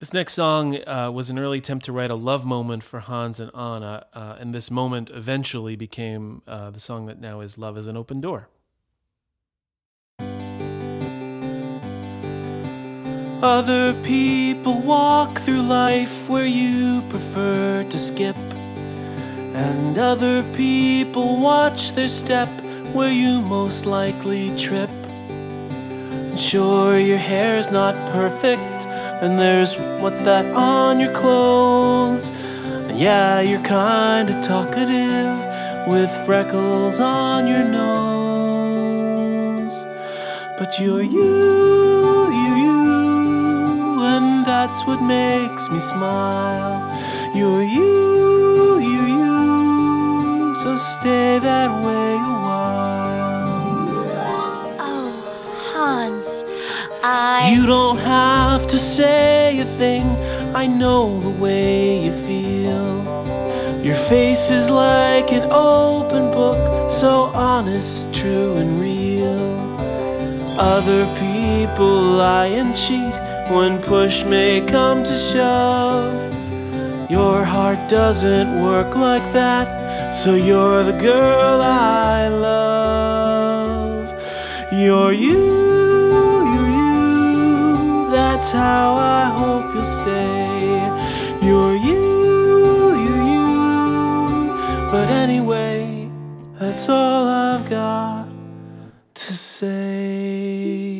This next song was an early attempt to write a love moment for Hans and Anna, and this moment eventually became the song that now is Love is an Open Door. Other people walk through life where you prefer to skip, and other people watch their step where you most likely trip. And sure, your hair's not perfect, and there's what's that on your clothes. And yeah, you're kinda talkative with freckles on your nose. But you're you, and that's what makes me smile. You're you, so stay that way a while. Oh, Hans, You don't have to say a thing, I know the way you feel. Your face is like an open book, so honest, true and real. Other people lie and cheat when push may come to shove. Your heart doesn't work like that, so you're the girl I love. You're you, that's how I hope you'll stay. You're you, but anyway, that's all I've got to say.